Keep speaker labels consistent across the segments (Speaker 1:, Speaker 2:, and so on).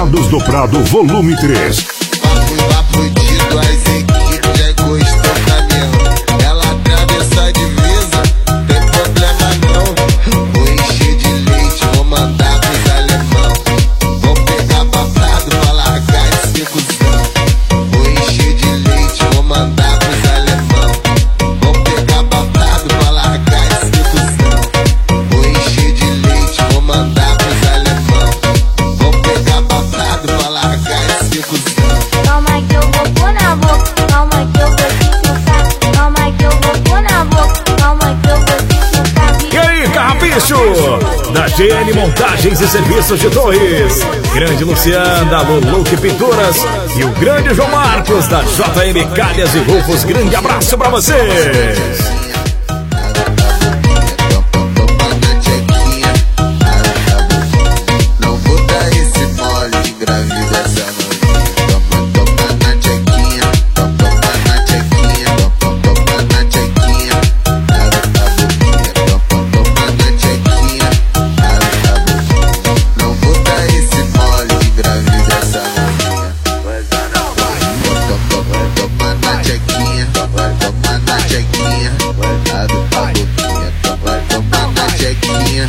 Speaker 1: Calçados do Prado, volume 3.
Speaker 2: Papo fudido, as equipes já gostou caminhão. Ela atravessa a divisa, tem problema não. Vou encher de leite, vou mandar pros alemão. Vou pegar babado pra largar esse cuzão. Vou encher de leite, vou mandar pros alemão. Vou pegar babado pra largar esse cuzão. Vou encher de leite, vou mandar pros alemão. Vou pegar babado pra largar esse cuzão.
Speaker 3: Calma que eu vou pôr na boca, calma que eu vou te chutar. Calma que eu vou pôr na boca, calma que eu vou te chutar.
Speaker 4: E aí, Carrapicho? Da GN Montagens e Serviços de Torres, grande Luciano da Luluque Pinturas e o grande João Marcos da JM Calhas e Rufos. Grande abraço pra vocês.
Speaker 2: Não vou dar esse mole de engravida essa novinha. Toma na tchequinha, toma na tchequinha, toma na tchequinha. Toma na tchequinha, não vou dar esse mole de engravida essa novinha. Toma na tchequinha, toma na tchequinha. Toma na tchequinha,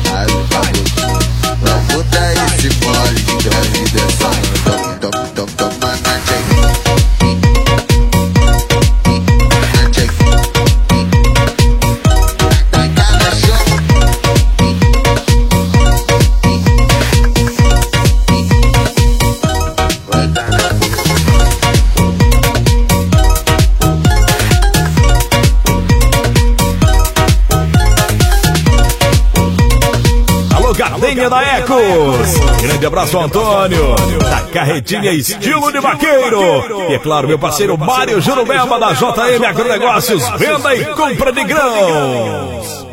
Speaker 2: não vou dar esse mole de engravida essa novinha. Toma na tchequinha. Na tchequinha. Taca no chão. Vai dar na boca.
Speaker 4: Alô, Gatenha da Ecos. Grande abraço, Antônio, da Carretinha Estilo de Vaqueiro. E é claro, meu parceiro Mário Jurubeba da JM Agronegócios, venda e compra de grãos.